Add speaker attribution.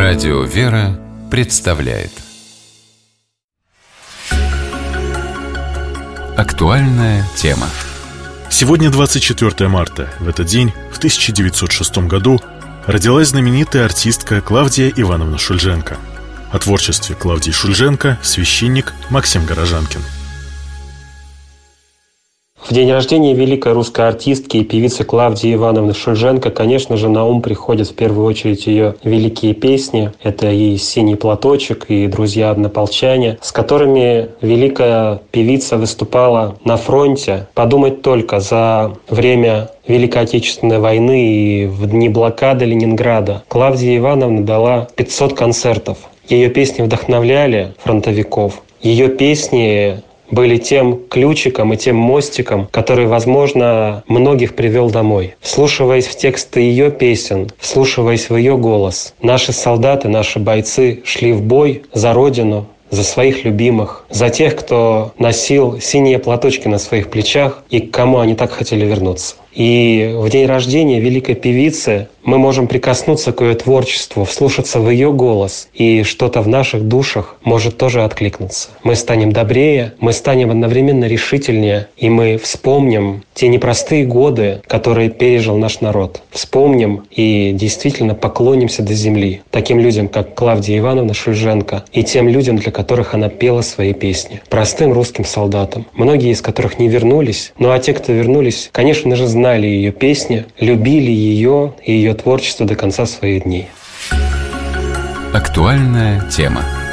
Speaker 1: Радио «Вера» представляет актуальная тема.
Speaker 2: Сегодня 24 марта. В этот день, в 1906 году, родилась знаменитая артистка Клавдия Ивановна Шульженко. О творчестве Клавдии Шульженко священник Максим Горожанкин.
Speaker 3: В день рождения великой русской артистки и певицы Клавдии Ивановны Шульженко, конечно же, на ум приходят в первую очередь ее великие песни. Это и «Синий платочек», и «Друзья-однополчане», с которыми великая певица выступала на фронте. Подумать только, за время Великой Отечественной войны и в дни блокады Ленинграда Клавдия Ивановна дала 500 концертов. Ее песни вдохновляли фронтовиков. Ее песни были тем ключиком и тем мостиком, который, возможно, многих привел домой. Вслушиваясь в тексты ее песен, вслушиваясь в ее голос, наши солдаты, наши бойцы шли в бой за Родину, за своих любимых, за тех, кто носил синие платочки на своих плечах и к кому они так хотели вернуться. И в день рождения великой певицы мы можем прикоснуться к ее творчеству, вслушаться в ее голос, и что-то в наших душах может тоже откликнуться. Мы станем добрее, мы станем одновременно решительнее, и мы вспомним те непростые годы, которые пережил наш народ. Вспомним и действительно поклонимся до земли таким людям, как Клавдия Ивановна Шульженко, и тем людям, для которых она пела свои песни. Простым русским солдатам, многие из которых не вернулись, ну а те, кто вернулись, конечно же, знали ее песни, любили ее и ее творчество до конца своих дней.
Speaker 1: Актуальная тема.